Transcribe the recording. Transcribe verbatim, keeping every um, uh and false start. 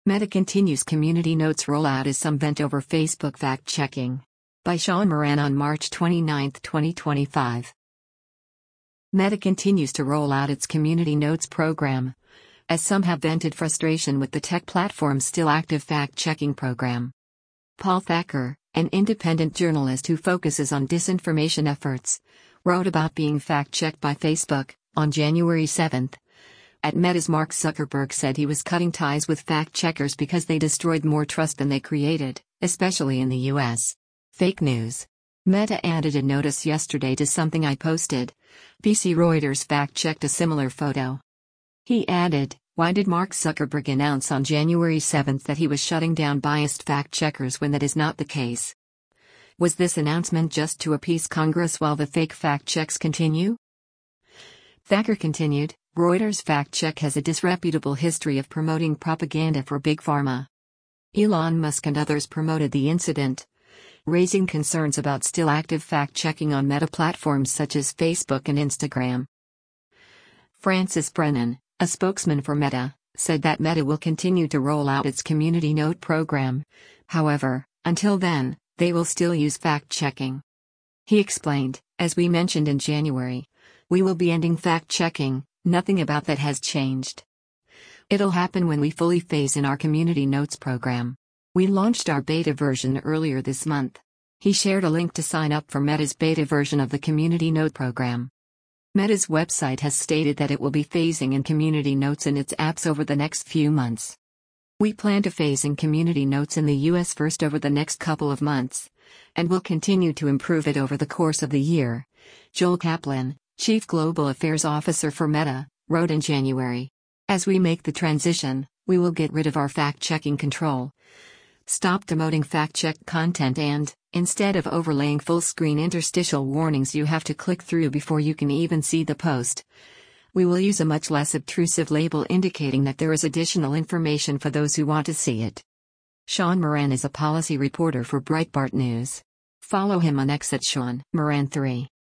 Meta continues community notes rollout as some vent over Facebook fact-checking. By Sean Moran on March twenty-ninth, twenty twenty-five. Meta continues to roll out its Community Notes program, as some have vented frustration with the tech platform's still active fact-checking program. Paul Thacker, an independent journalist who focuses on disinformation efforts, wrote about being fact-checked by Facebook on January seventh. At Meta's Mark Zuckerberg said he was cutting ties with fact-checkers because they destroyed more trust than they created, especially in the U S. Fake news. Meta added a notice yesterday to something I posted. B B C Reuters fact-checked a similar photo. He added, "Why did Mark Zuckerberg announce on January seventh that he was shutting down biased fact-checkers when that is not the case? Was this announcement just to appease Congress while the fake fact-checks continue?" Thacker continued, "Reuters fact-check has a disreputable history of promoting propaganda for Big Pharma. Elon Musk and others promoted the incident, raising concerns about still active fact-checking on Meta platforms such as Facebook and Instagram." Francis Brennan, a spokesman for Meta, said that Meta will continue to roll out its Community Note program. However, until then, they will still use fact-checking. He explained, "As we mentioned in January, we will be ending fact-checking. Nothing about that has changed. It'll happen when we fully phase in our Community Notes program. We launched our beta version earlier this month." He shared a link to sign up for Meta's beta version of the Community Note program. Meta's website has stated that it will be phasing in Community Notes in its apps over the next few months. "We plan to phase in Community Notes in the U S first over the next couple of months, and will continue to improve it over the course of the year," Joel Kaplan, Chief Global Affairs Officer for Meta, wrote in January. "As we make the transition, we will get rid of our fact-checking control, stop demoting fact-check content and, instead of overlaying full-screen interstitial warnings you have to click through before you can even see the post, we will use a much less obtrusive label indicating that there is additional information for those who want to see it." Sean Moran is a policy reporter for Breitbart News. Follow him on X at Sean Moran three.